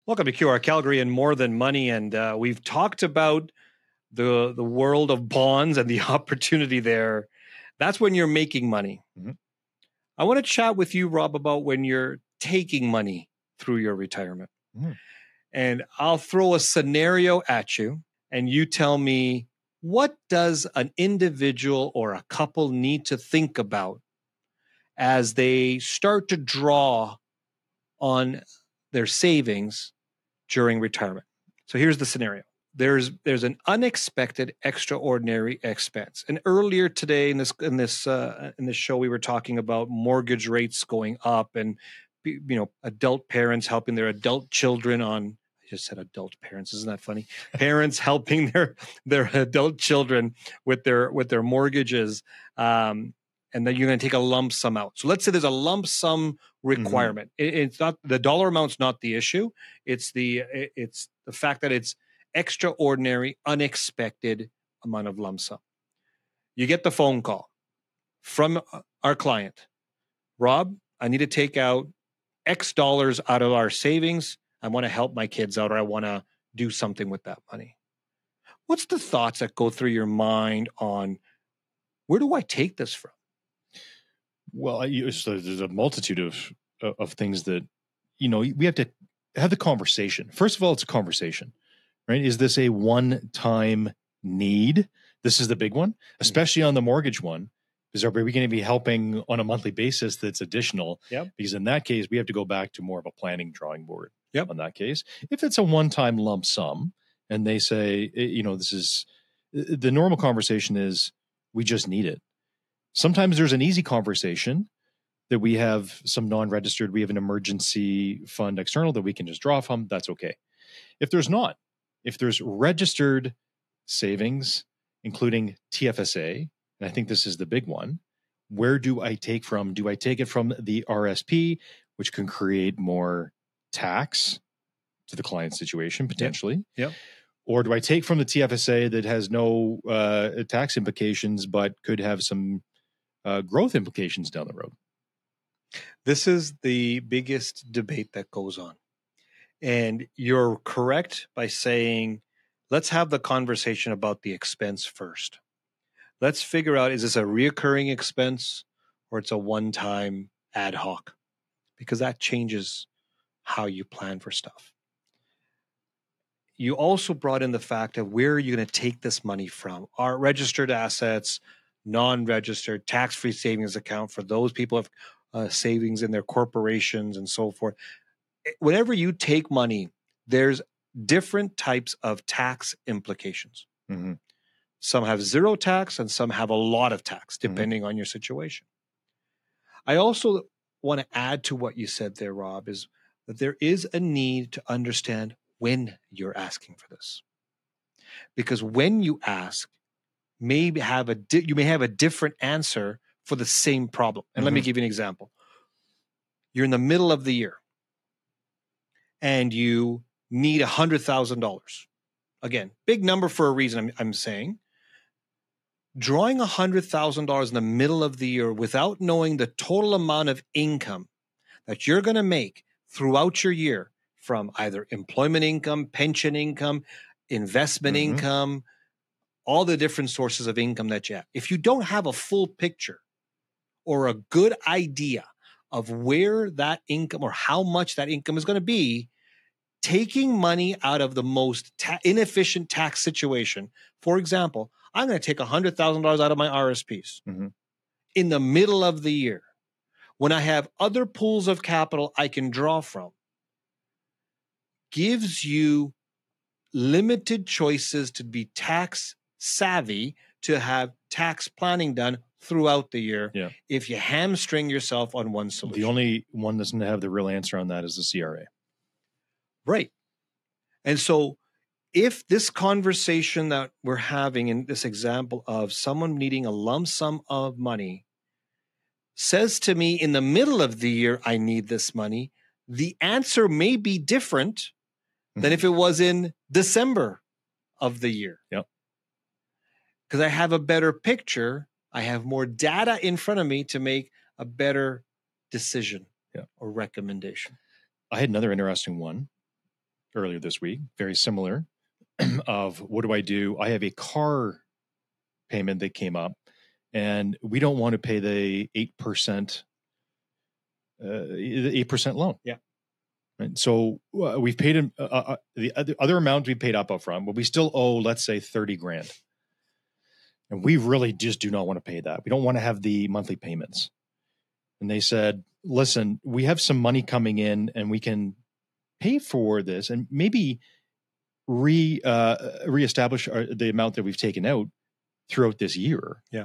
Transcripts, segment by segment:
Welcome to QR Calgary and More Than Money. And we've talked about the world of bonds and the opportunity there. That's when you're making money. Mhm. I want to chat with you, Rob, about when you're taking money through your retirement. Mhm. And I'll throw a scenario at you, and you tell me, what does an individual or a couple need to think about as they start to draw on their savings during retirement? So here's the scenario. There's an unexpected, extraordinary expense. And earlier today in this show, we were talking about mortgage rates going up, and adult parents helping their adult children on. I just said adult parents. Isn't that funny? Parents helping their adult children with their mortgages. And then you're going to take a lump sum out. So let's say there's a lump sum requirement. It's not the dollar amount's not the issue. It's the fact that it's extraordinary, unexpected amount of lump sum. You get the phone call from our client. Rob, I need to take out X dollars out of our savings. I want to help my kids out, or I want to do something with that money. What's the thoughts that go through your mind on where do I take this from? Well, so there's a multitude of things that, we have to have the conversation. First of all, it's a conversation, right? Is this a one-time need? This is the big one, especially on the mortgage one. Is are we going to be helping on a monthly basis that's additional? Yep. Because in that case, we have to go back to more of a planning drawing board. Yep. On that case, if it's a one-time lump sum and they say, this is the normal conversation is we just need it. Sometimes there's an easy conversation that we have some non-registered, we have an emergency fund external that we can just draw from. That's okay. If there's not, if there's registered savings, including TFSA, and I think this is the big one, where do I take from? Do I take it from the RSP, which can create more tax to the client situation potentially? Yep. Or do I take from the TFSA that has no tax implications, but could have some growth implications down the road? This is the biggest debate that goes on. And you're correct by saying, let's have the conversation about the expense first. Let's figure out, is this a reoccurring expense or it's a one-time ad hoc? Because that changes how you plan for stuff. You also brought in the fact of where are you going to take this money from? Are registered assets, non-registered, tax-free savings account for those people who have savings in their corporations and so forth. Whenever you take money, there's different types of tax implications. Mm-hmm. Some have zero tax and some have a lot of tax, depending on your situation. I also want to add to what you said there, Rob, is that there is a need to understand when you're asking for this. Because when you ask, you may have a different answer for the same problem. And let me give you an example. You're in the middle of the year and you need $100,000. Again, big number for a reason, I'm saying. Drawing $100,000 in the middle of the year without knowing the total amount of income that you're going to make throughout your year from either employment income, pension income, investment income, all the different sources of income that you have. If you don't have a full picture or a good idea of where that income or how much that income is going to be, taking money out of the most inefficient tax situation. For example, I'm going to take $100,000 out of my RSPs in the middle of the year when I have other pools of capital I can draw from. Gives you limited choices to be tax savvy, to have tax planning done throughout the year. Yeah. If you hamstring yourself on one solution. The only one that doesn't have the real answer on that is the CRA. Right. And so if this conversation that we're having in this example of someone needing a lump sum of money says to me in the middle of the year, I need this money, the answer may be different than if it was in December of the year. Yep. Because I have a better picture. I have more data in front of me to make a better decision or recommendation. I had another interesting one. earlier this week, very similar, of what do I do? I have a car payment that came up, and we don't want to pay the 8% loan. Yeah. Right. So we've paid the other amount we paid up front, but we still owe, let's say, $30,000. And we really just do not want to pay that. We don't want to have the monthly payments. And they said, listen, we have some money coming in and we can pay for this and maybe reestablish the amount that we've taken out throughout this year. Yeah.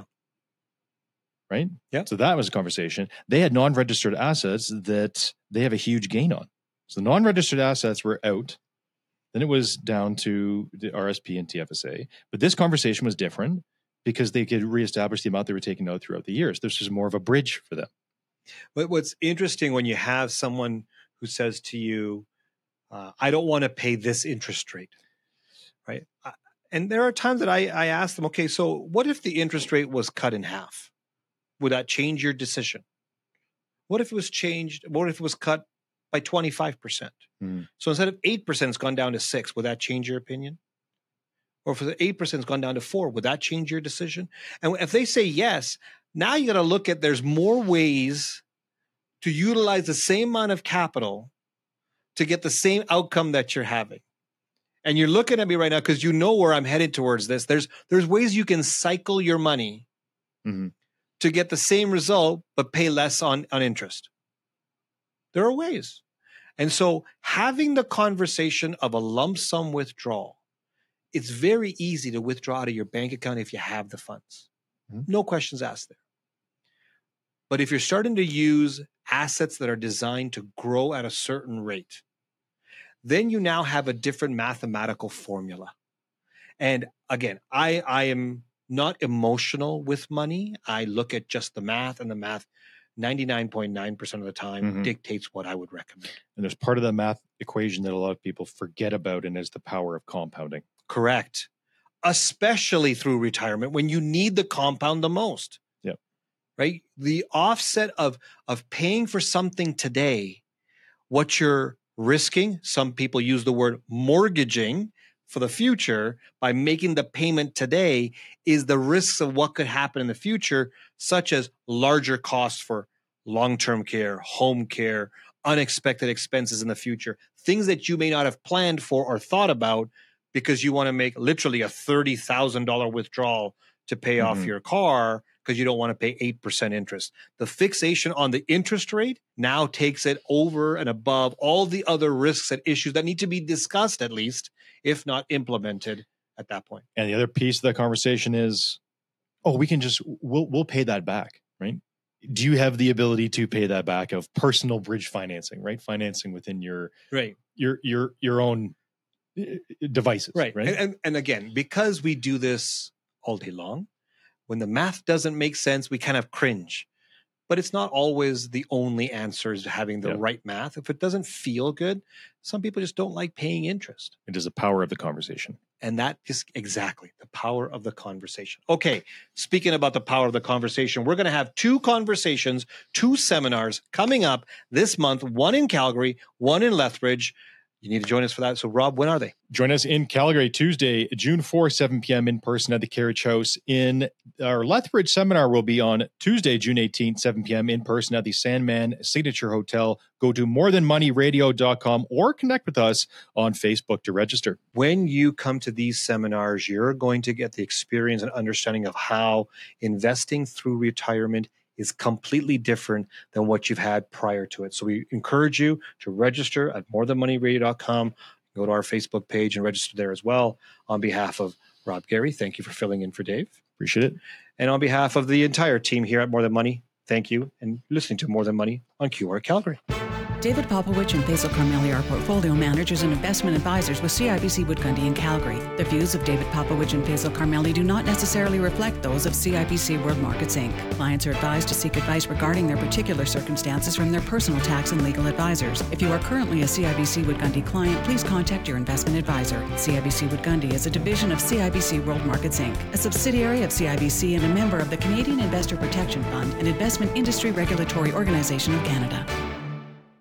Right? Yeah. So that was a conversation. They had non-registered assets that they have a huge gain on. So the non-registered assets were out. Then it was down to the RSP and TFSA. But this conversation was different because they could reestablish the amount they were taking out throughout the years. This was more of a bridge for them. But what's interesting when you have someone who says to you, I don't want to pay this interest rate, right? And there are times that I ask them, okay, so what if the interest rate was cut in half? Would that change your decision? What if it was changed? What if it was cut by 25%? So instead of 8%, it's gone down to 6%. Would that change your opinion? Or if the 8% has gone down to 4%, would that change your decision? And if they say yes, now you got to look at there's more ways to utilize the same amount of capital to get the same outcome that you're having. And you're looking at me right now because you know where I'm headed towards this. There's ways you can cycle your money to get the same result, but pay less on interest. There are ways. And so having the conversation of a lump sum withdrawal, it's very easy to withdraw out of your bank account if you have the funds. No questions asked there. But if you're starting to use assets that are designed to grow at a certain rate, then you now have a different mathematical formula. And again, I am not emotional with money. I look at just the math, and the math 99.9% of the time dictates what I would recommend. And there's part of the math equation that a lot of people forget about, and is the power of compounding. Correct. Especially through retirement when you need the compound the most. Yep. Right? The offset of paying for something today, what you're risking, some people use the word mortgaging for the future by making the payment today, is the risks of what could happen in the future, such as larger costs for long-term care, home care, unexpected expenses in the future, things that you may not have planned for or thought about because you want to make literally a $30,000 withdrawal to pay off your car because you don't want to pay 8% interest. The fixation on the interest rate now takes it over and above all the other risks and issues that need to be discussed, at least, if not implemented at that point. And the other piece of that conversation is, we'll pay that back, right? Do you have the ability to pay that back of personal bridge financing, right? Financing within your own devices, right? And again, because we do this all day long, when the math doesn't make sense, we kind of cringe. But it's not always the only answer is having the right math. If it doesn't feel good, some people just don't like paying interest. It is the power of the conversation. And that is exactly the power of the conversation. Okay, speaking about the power of the conversation, we're going to have 2 conversations, 2 seminars coming up this month, one in Calgary, one in Lethbridge. You need to join us for that. So, Rob, when are they? Join us in Calgary, Tuesday, June 4, 7 p.m. in person at the Carriage House. In our Lethbridge seminar will be on Tuesday, June 18th, 7 p.m. in person at the Sandman Signature Hotel. Go to morethanmoneyradio.com or connect with us on Facebook to register. When you come to these seminars, you're going to get the experience and understanding of how investing through retirement is completely different than what you've had prior to it. So we encourage you to register at morethanmoneyradio.com. Go to our Facebook page and register there as well. On behalf of Rob Gary, thank you for filling in for Dave. Appreciate it. And on behalf of the entire team here at More Than Money, thank you and listening to More Than Money on QR Calgary. David Popowich and Faisal Carmeli are portfolio managers and investment advisors with CIBC Wood Gundy in Calgary. The views of David Popowich and Faisal Carmeli do not necessarily reflect those of CIBC World Markets Inc. Clients are advised to seek advice regarding their particular circumstances from their personal tax and legal advisors. If you are currently a CIBC Wood Gundy client, please contact your investment advisor. CIBC Wood Gundy is a division of CIBC World Markets Inc., a subsidiary of CIBC and a member of the Canadian Investor Protection Fund, an investment industry regulatory organization of Canada.